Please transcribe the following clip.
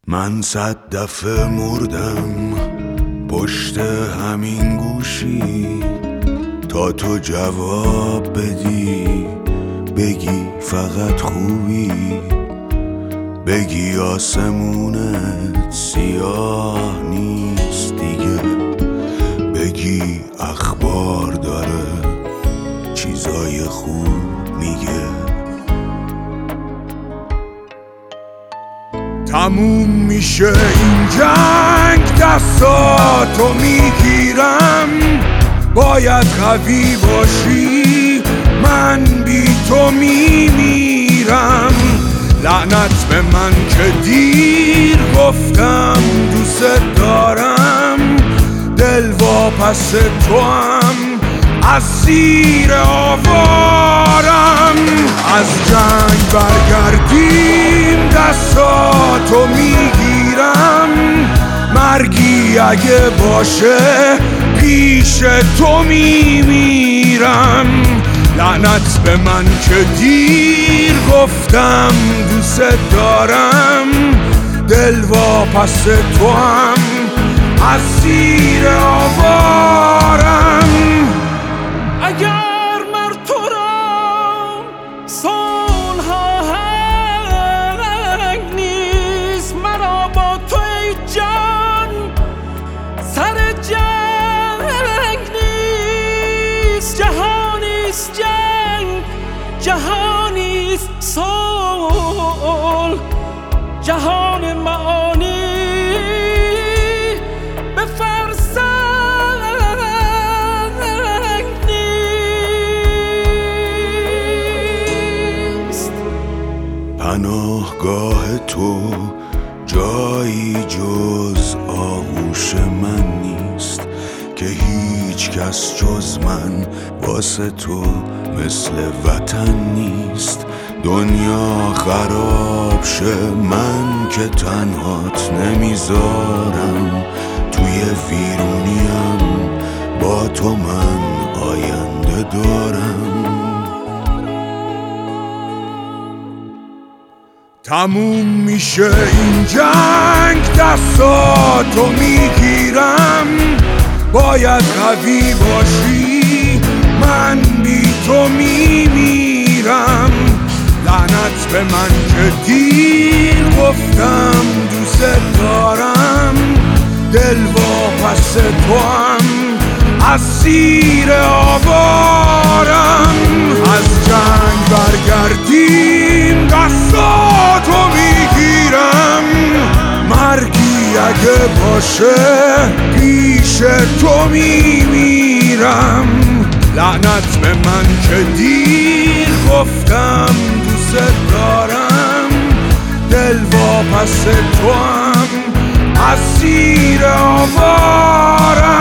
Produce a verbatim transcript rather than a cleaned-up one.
من صد دفعه مردم پشت همین گوشی تا تو جواب بدی، بگی فقط خوبی، بگی آسمونت سیاه نیست دیگه، بگی اخبار داره چیزای خوب میگه. تموم میشه این جنگ، دستاتو میگیرم، باید قوی باشی، من بی تو میمیرم. لعنت به من که دیر گفتم دوست دارم، دل واپس تو هم اسیر آوارم. از جنگ برگردیم دستاتو میگیرم، مرگی اگه باشه پیش تو میمیرم. لعنت به من که دیر گفتم دوست دارم، دل واپس تو هم اسیر آوارم. اگر مر تو را صلح آهنگ نیست، مرا با تو ای جان سر جنگ نیست. جهانیست جنگ، جهانیست صلح، جهان معانی به فرسنگ نیست. پناهگاه تو جایی جز آغوش من نیست، که هیچ کس جز من واسه تو مثل وطن نیست. دنیا خراب شه من که تنهات نمیذارم، توی ویرونیم با تو من آینده دارم. تموم میشه این جنگ، دستاتو میگیرم، باید قوی باشی، من بی تو میمیرم. لعنت به من که دیر گفتم دوست دارم، دل واپس تو هم اسیر آوارم. از جنگ برگردیم دستاتو میگیرم، مرگی اگه باشه پیش تو میمیرم. لعنت به من که دیر گفتم دوست دارم، دل واپس تو هم اسیر آوارم.